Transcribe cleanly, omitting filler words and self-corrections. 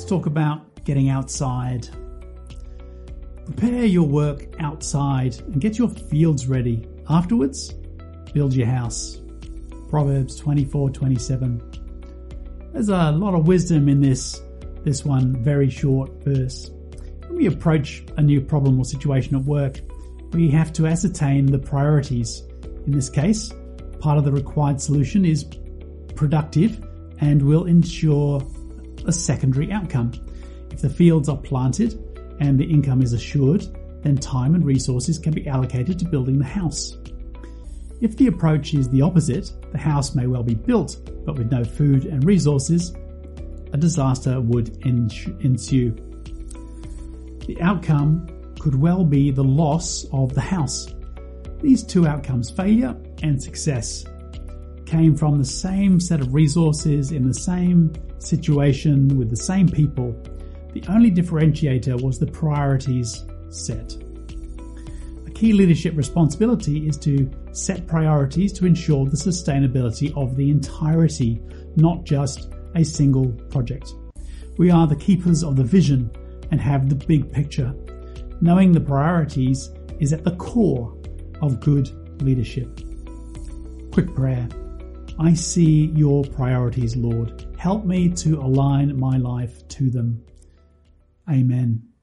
talk about getting outside. Prepare your work outside and get your fields ready. Afterwards, build your house. Proverbs 24:27. There's a lot of wisdom in this one very short verse. When we approach a new problem or situation at work, we have to ascertain the priorities. In this case, part of the required solution is productive and will ensure a secondary outcome. If the fields are planted and the income is assured, then time and resources can be allocated to building the house. If the approach is the opposite, the house may well be built, but with no food and resources, a disaster would ensue. The outcome could well be the loss of the house. These two outcomes, failure and success, came from the same set of resources in the same situation with the same people. The only differentiator was the priorities set. A key leadership responsibility is to set priorities to ensure the sustainability of the entirety, not just a single project. We are the keepers of the vision and have the big picture. Knowing the priorities is at the core of good leadership. Quick prayer. I see your priorities, Lord. Help me to align my life to them. Amen.